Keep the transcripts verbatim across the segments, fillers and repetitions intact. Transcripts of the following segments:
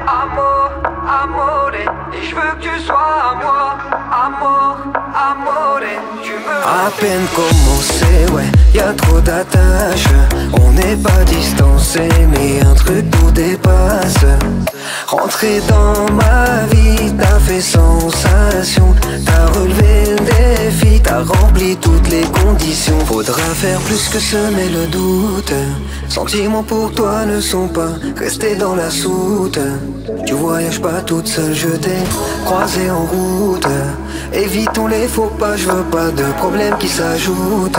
Amor, amore, et je veux que tu sois à moi. Amor, amore, tu me... À peine commencé, ouais, y'a trop d'attaches. On n'est pas distancé, mais un truc nous dépasse. Rentrer dans ma vie, t'as fait sensation. T'as relevé le défi, t'as rempli toutes les conditions. Faudra faire plus que semer le doute. Sentiments pour toi ne sont pas restés dans la soute. Tu voyages pas toute seule, je t'ai croisé en route. Évitons les faux pas, je veux pas de problèmes qui s'ajoutent.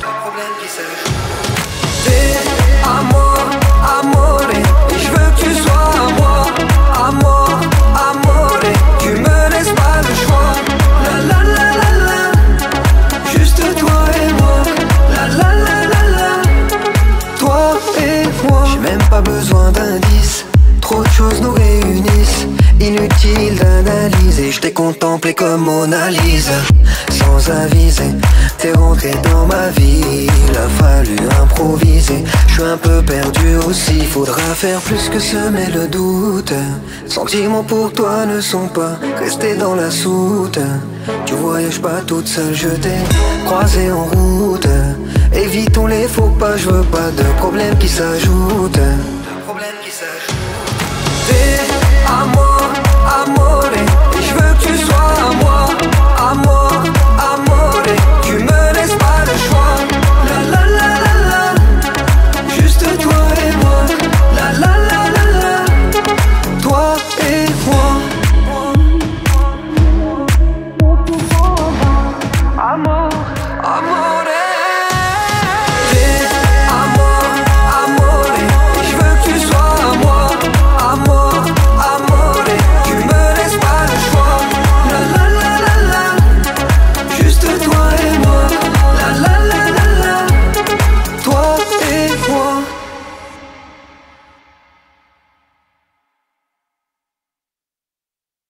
T'es amor, amore, et je veux que tu sois à moi. Amor, amore, tu me laisses pas le choix. La la la la la, juste toi et moi. La la la la la, Toi et moi. J'ai même pas besoin d'indices, trop de choses nous réunissent. Inutile d'analyser, je t'ai contemplé comme Mona Lisa. Sans aviser, t'es rentré dans ma vie, il a fallu improviser. Je suis un peu perdu aussi, faudra faire plus que semer le doute. Sentiments pour toi ne sont pas restés dans la soute. Tu voyages pas toute seule, je t'ai croisé en route. Évitons les faux pas, je veux pas de problèmes qui s'ajoutent. t'es